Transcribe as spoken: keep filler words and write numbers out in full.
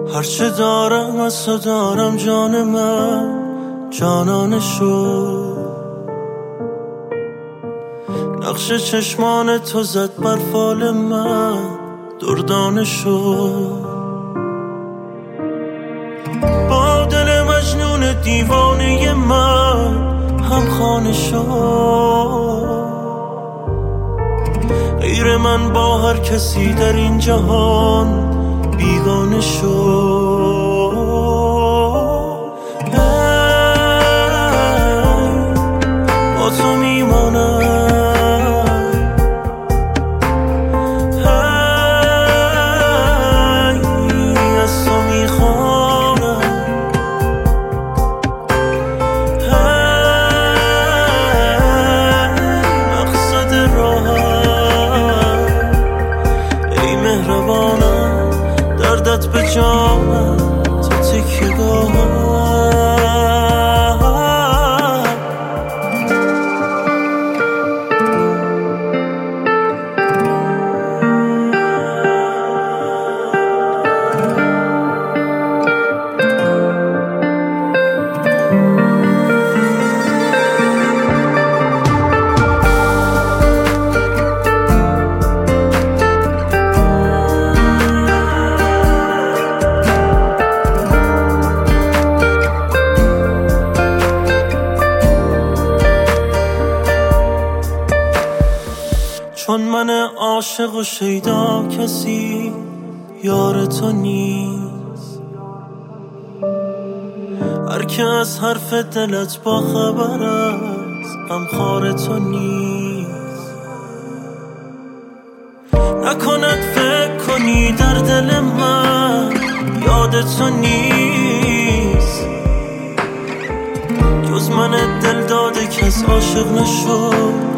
هرچه دارم از تو دارم جان من، جانانشو. نقش چشمان تو زد بر فال من، دردانشو. با دل مجنون دیوانه من هم خانه شد. غیر من با هر کسی در این جهان بیگانه شد. با تو میمانم، از تو میخوانم، مقصد راهم. ای مهربانم دردت به جانم، تو تکیه‌گاهم. چون من عاشق و شیدا کسی یار تو نیست. هر که از حرف دلت با خبر است غمخوار تو نیست. نکند فکر کنی در دل من یاد تو نیست. جز من دل داده کس عاشق نشد